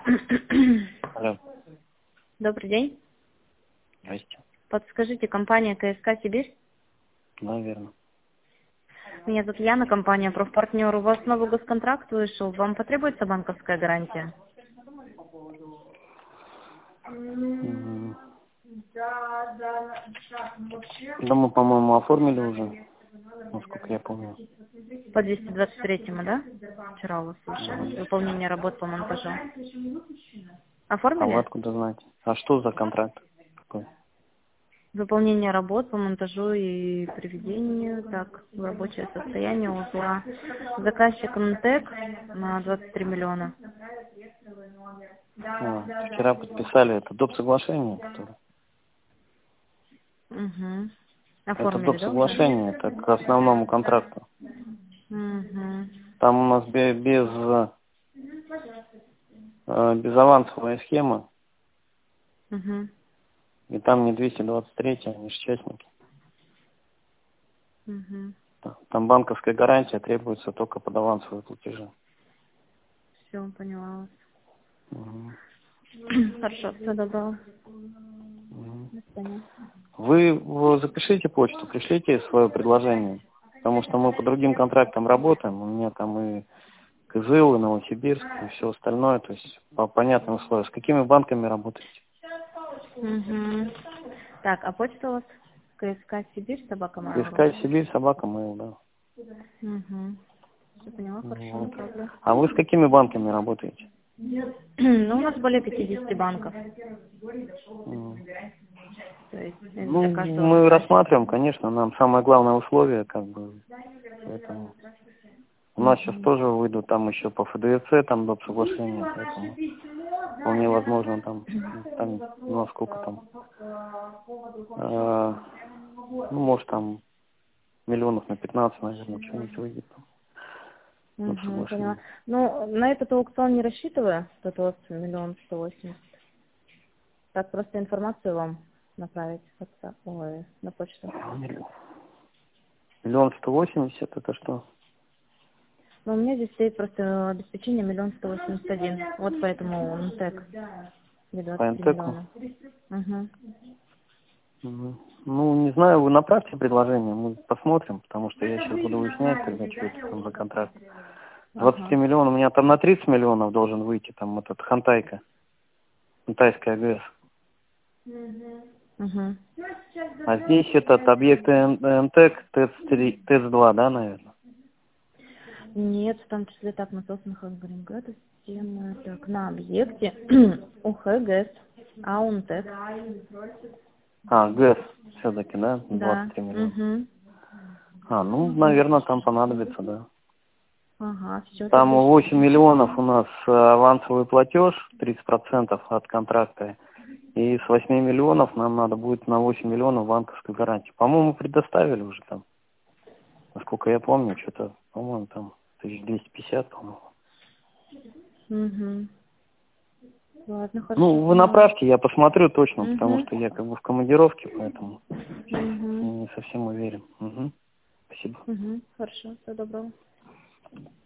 Алло. Добрый день. Здрасте. Подскажите, компания КСК Сибирь? Наверное. Меня зовут Яна, компания «Профпартнер». У вас новый госконтракт вышел. Вам потребуется банковская гарантия? Да мы, по-моему, оформили уже, насколько я помню. По 223-му, да? Вчера у вас слышали. Выполнение работ по монтажу. А вы Оформили? откуда знаете? А что за контракт такой? Выполнение работ по монтажу и приведению, так, в рабочее состояние узла. Заказчик МТЭК на 23 миллиона. Вчера подписали это доп. Соглашение, которое. Угу. Это Оформили, доп. да, уже? Соглашение, это к основному контракту. Угу. Там у нас без авансовая схема, Угу. и там не 223, они же частники. Угу. Там банковская гарантия требуется только под авансовые платежи. Все, поняла вас. Мгм. Хорошо, все добро. Мгм. До свидания. Вы запишите почту, пришлите свое предложение, потому что мы по другим контрактам работаем, у меня там и КЗЛ, и Новосибирск, и все остальное, то есть по понятным условиям. С какими банками работаете? Угу. Так, а почта у вас? КСК Сибирь, собака Mail.ru. КСК Сибирь, собака Mail, да. Угу. Все поняла, хорошо, Вот. направлю. А вы с какими банками работаете? Ну, у нас более 50 банков. М. То есть Ну, для каждого мы заказчика. рассматриваем, конечно, нам самое главное условие, как бы, поэтому у нас сейчас Угу. тоже выйдут там еще по ФДЦ, там доп. Соглашения, поэтому вполне возможно там ну, сколько там, ну, может, там миллионов на 15, наверное, что-нибудь выйдет там, доп. Угу, поняла. Соглашения. Ну, на этот аукцион не рассчитываю, тот вот 1 180 000. Так, просто информацию вам направить на почту. Миллион 180, это что? Но у меня здесь стоит просто обеспечение 1 181 000. Вот поэтому МТЭК, где По 23 НТЭКу? миллиона. Угу. Мгм. Ну, не знаю, вы направьте предложение, мы посмотрим, потому что я сейчас буду выяснять, тогда что это там за контракт. 23 Ага. миллиона, у меня там на 30 миллионов должен выйти, там этот Хантайская АГС. Угу. А здесь этот объект НТЭК, ТЭЦ-2, да, наверное? Нет, в том числе так насосных агрегатов, системы, так, на объекте УХГС, АУНТЭК. А, ГЭС все-таки, да, Да. 23 миллиона. Угу. Ну, наверное, там понадобится, да. Ага, все Там тогда. 8 миллионов у нас авансовый платеж, 30% от контракта. И с 8 миллионов нам надо будет на 8 миллионов банковской гарантии. По-моему, предоставили уже там. Насколько я помню, что-то, по-моему, там 1250, по-моему. Угу. Ладно, хорошо, Ну, вы поняла. направьте, я посмотрю точно, потому Угу. что я как бы в командировке, поэтому Угу. не совсем уверен. Спасибо. Угу. Хорошо, всего доброго.